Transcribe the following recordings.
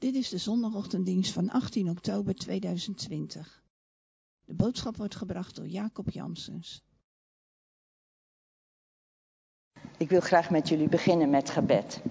Dit is de zondagochtenddienst van 18 oktober 2020. De boodschap wordt gebracht door Jacob Janssens. Ik wil graag met jullie beginnen met gebed.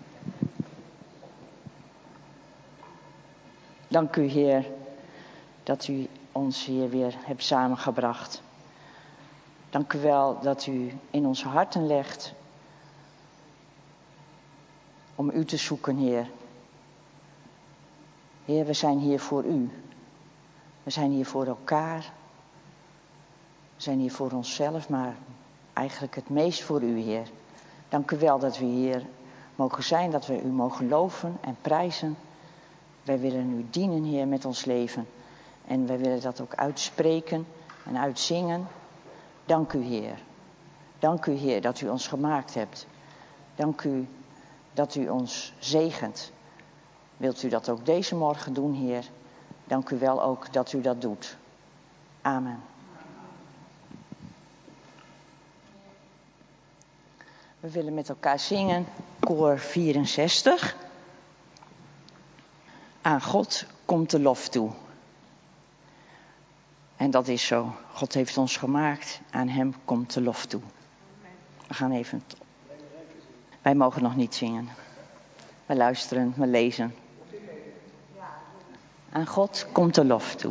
Dank u, Heer, dat u ons hier weer hebt samengebracht. Dank u wel dat u in onze harten legt om u te zoeken, Heer. Heer, we zijn hier voor u. We zijn hier voor elkaar. We zijn hier voor onszelf, maar eigenlijk het meest voor u, Heer. Dank u wel dat we hier mogen zijn, dat we u mogen loven en prijzen. Wij willen u dienen, Heer, met ons leven. En wij willen dat ook uitspreken en uitzingen. Dank u, Heer. Dank u, Heer, dat u ons gemaakt hebt. Dank u dat u ons zegent. Wilt u dat ook deze morgen doen, Heer? Dank u wel ook dat u dat doet. Amen. We willen met elkaar zingen, koor 64. Aan God komt de lof toe. En dat is zo. God heeft ons gemaakt. Aan hem komt de lof toe. We gaan even... Wij mogen nog niet zingen. We luisteren, we lezen. Aan God komt de lof toe.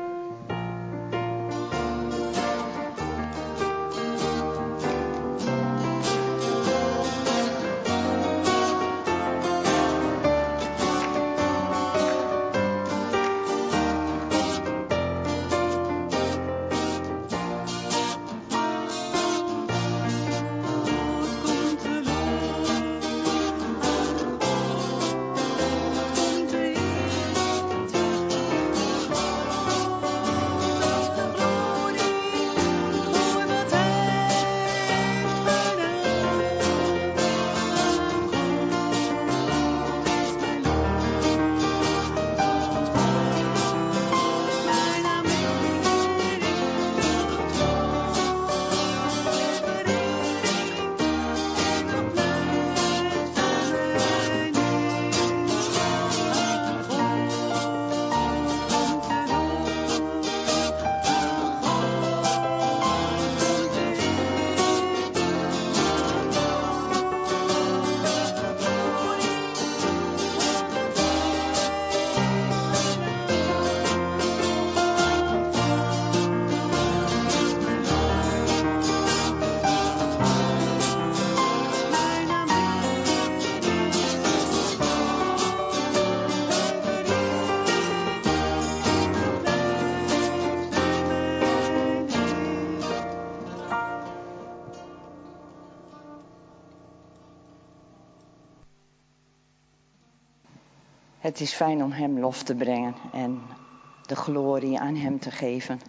Het is fijn om hem lof te brengen en de glorie aan hem te geven.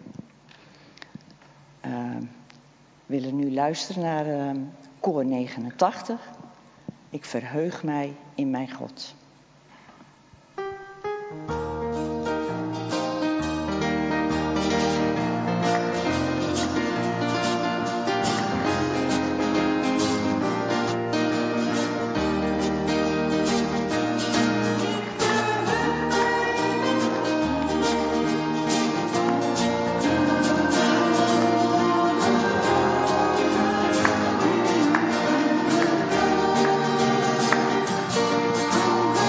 We willen nu luisteren naar koor 89. Ik verheug mij in mijn God. Oh,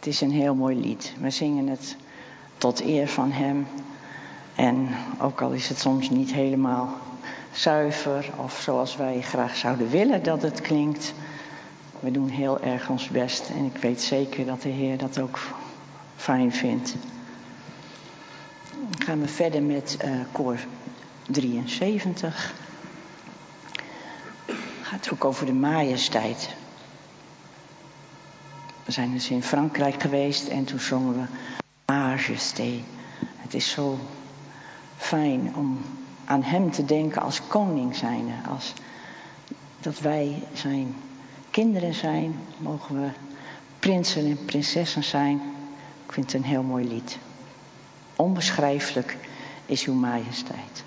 Het is een heel mooi lied. We zingen het tot eer van hem. En ook al is het soms niet helemaal zuiver of zoals wij graag zouden willen dat het klinkt. We doen heel erg ons best en ik weet zeker dat de Heer dat ook fijn vindt. Dan gaan we verder met koor 73. Het gaat ook over de majesteit. We zijn dus in Frankrijk geweest en toen zongen we Majesté. Het is zo fijn om aan hem te denken als koning zijnde. Als dat wij zijn kinderen zijn, mogen we prinsen en prinsessen zijn. Ik vind het een heel mooi lied. Onbeschrijfelijk is uw majesteit.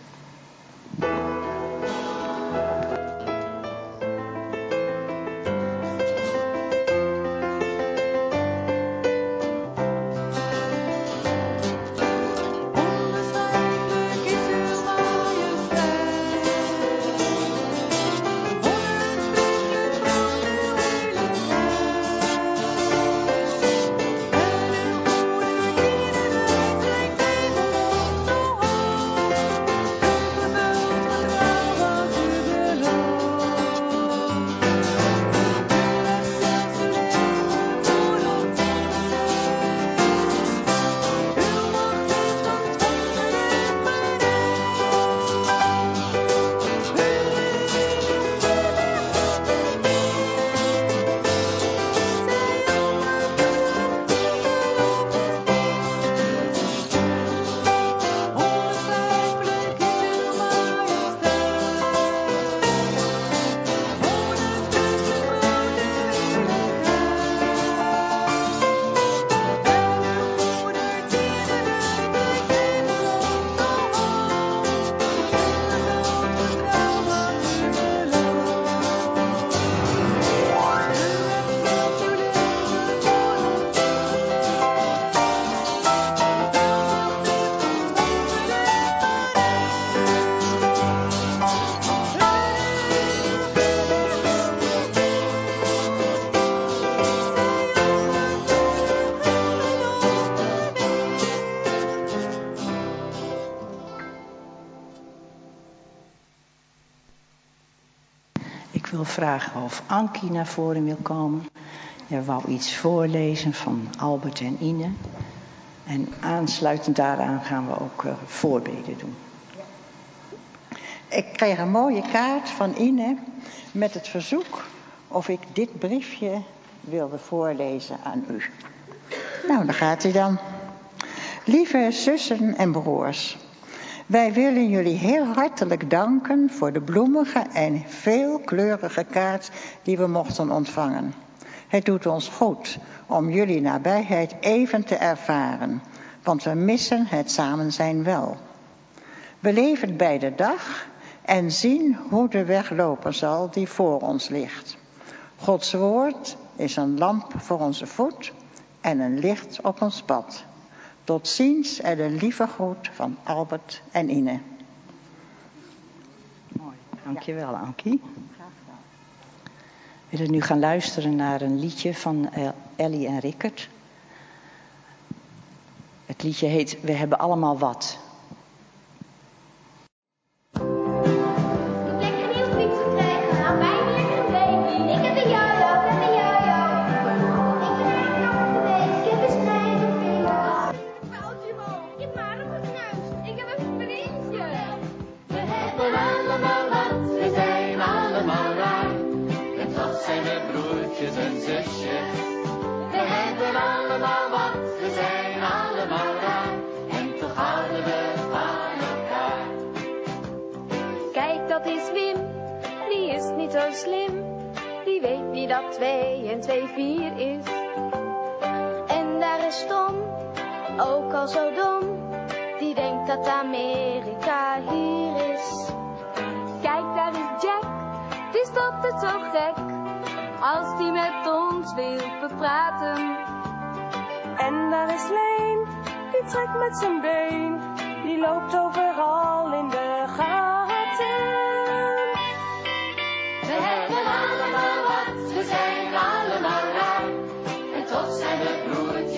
Ik wil vragen of Ankie naar voren wil komen. Jij wou iets voorlezen van Albert en Ine. En aansluitend daaraan gaan we ook voorbeden doen. Ik kreeg een mooie kaart van Ine met het verzoek of ik dit briefje wilde voorlezen aan u. Nou, daar gaat hij dan. Lieve zussen en broers. Wij willen jullie heel hartelijk danken voor de bloemige en veelkleurige kaart die we mochten ontvangen. Het doet ons goed om jullie nabijheid even te ervaren, want we missen het samen zijn wel. We leven bij de dag en zien hoe de weg lopen zal die voor ons ligt. Gods woord is een lamp voor onze voet en een licht op ons pad. Tot ziens en een lieve groet van Albert en Ine. Mooi, dankjewel Ankie. We willen nu gaan luisteren naar een liedje van Ellie en Rickert. Het liedje heet We hebben allemaal wat. Slim, die weet niet dat 2 en 2 4 is. En daar is Tom, ook al zo dom, die denkt dat Amerika hier is. Kijk, daar is Jack, die is altijd zo gek, als die met ons wil bepraten. En daar is Leen, die trekt met zijn been, die loopt overal in de gaten. We hebben allemaal wat, we zijn allemaal raar. En toch zijn we broertjes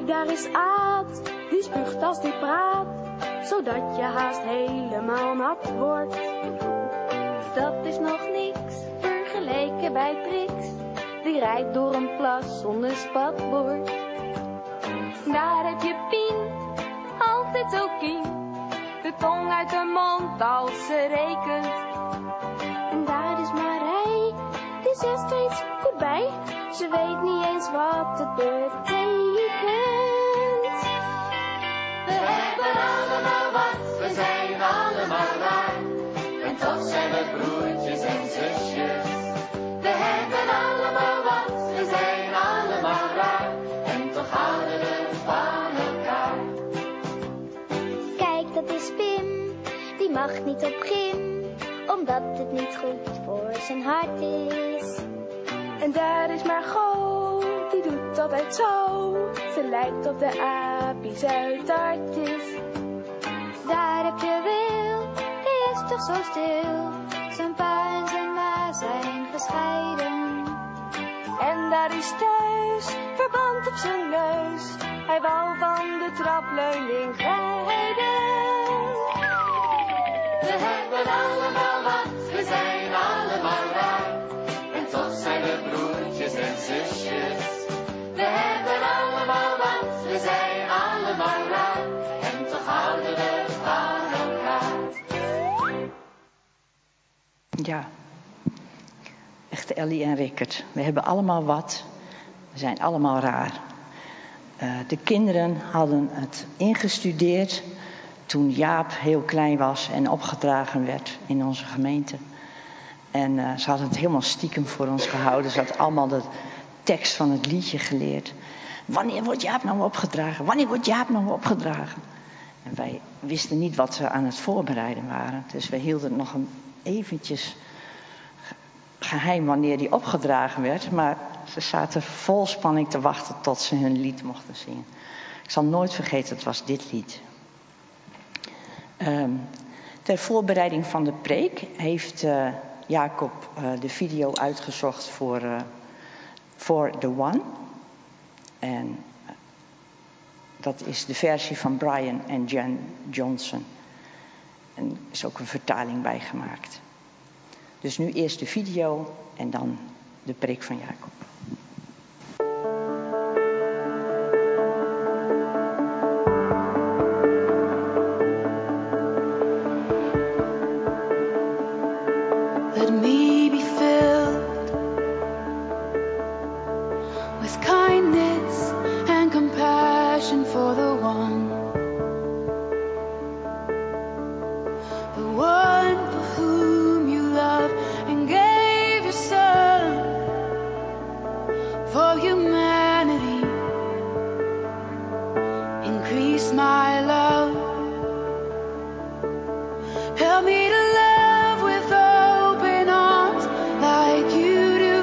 daar is Aad, die spuugt als die praat, zodat je haast helemaal nat wordt. Dat is nog niks, vergeleken bij Trix, die rijdt door een plas zonder spatbord. Daar heb je Pien, altijd zo kien, de tong uit de mond als ze rekent. En daar is Marij, die zegt steeds goed bij, ze weet niet eens wat het betekent. We hebben allemaal wat, we zijn allemaal raar, en toch zijn we broertjes en zusjes. We hebben allemaal wat, we zijn allemaal raar, en toch houden we van elkaar. Kijk, dat is Pim, die mag niet op gym, omdat het niet goed voor zijn hart is. En daar is Margot, die doet altijd zo, ze lijkt op de apies uit Artis. Daar heb je Wil, die is toch zo stil, zijn pa en zijn ma zijn gescheiden. En daar is Thuis, verband op zijn neus, hij wou van de trapleuning glijden. We hebben allemaal wat, we zijn allemaal raar, en toch zijn we broertjes en zusjes. We hebben allemaal wat, we zijn allemaal raar, en toch houden we van elkaar. Ja, echt Ellie en Rickert. We hebben allemaal wat, we zijn allemaal raar. De kinderen hadden het ingestudeerd toen Jaap heel klein was en opgedragen werd in onze gemeente. En ze hadden het helemaal stiekem voor ons gehouden. Ze hadden allemaal de tekst van het liedje geleerd. Wanneer wordt Jaap nou opgedragen? Wanneer wordt Jaap nou opgedragen? En wij wisten niet wat ze aan het voorbereiden waren. Dus we hielden het nog eventjes geheim wanneer die opgedragen werd. Maar ze zaten vol spanning te wachten tot ze hun lied mochten zingen. Ik zal nooit vergeten, het was dit lied. Ter voorbereiding van de preek heeft Jacob de video uitgezocht voor The One. En dat is de versie van Brian en Jen Johnson. En er is ook een vertaling bij gemaakt. Dus nu eerst de video en dan de preek van Jacob. Let me be filled with kindness and compassion for the one for whom you love and gave your son for humanity. Increase my love. Help me to love with open arms like you do.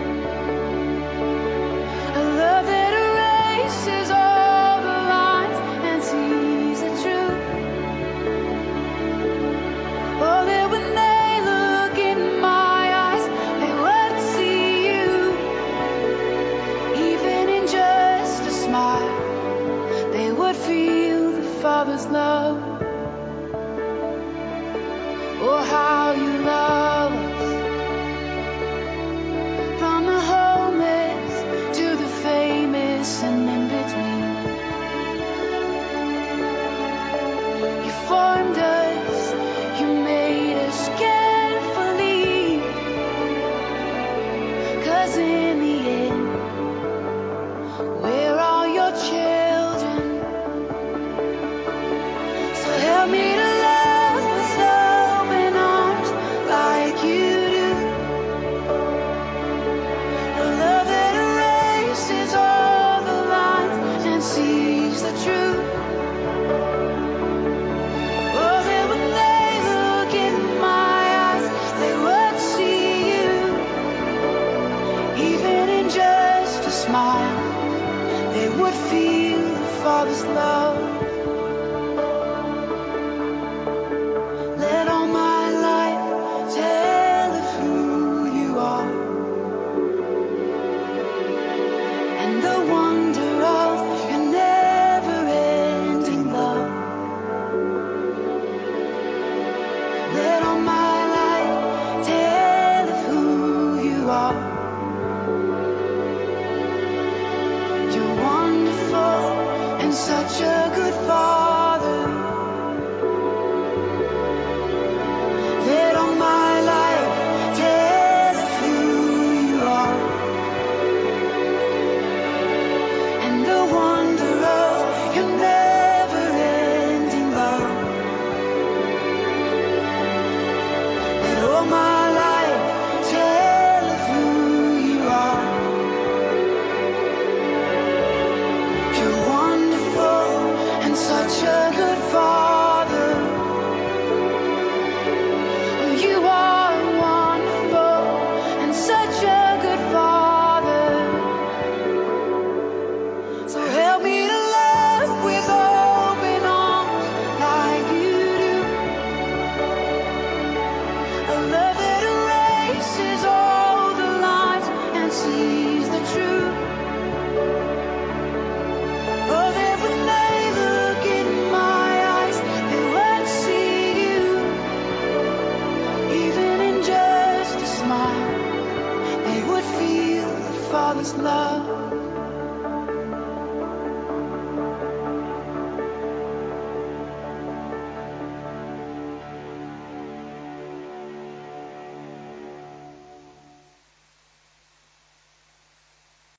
A love that erases all the lines and sees the truth. Oh, that when they look in my eyes, they would see you. Even in just a smile, they would feel the Father's love. Oh, how you love us. From the homeless to the famous and in between. You formed us, you made us carefully. 'Cause in the end, we're all your children. So help me to love with open arms like you do. A love that erases all the lines and sees the truth. Oh, that when they look in my eyes, they would see you. Even in just a smile, they would feel the Father's love. Let all my life tell of who you are and the wonder of your name. and such a good Father. Let all my life tell of who you are, and the wonder of your never-ending love. Let all my life tell of who you are. You're wonderful and such a good Father. You are wonderful and such a good Father. So help me to love with open arms like you do. A love that erases all the lies and sees the truth. Oh, that when they look in my eyes, they won't see you. Even in just a smile, they would feel the Father's love.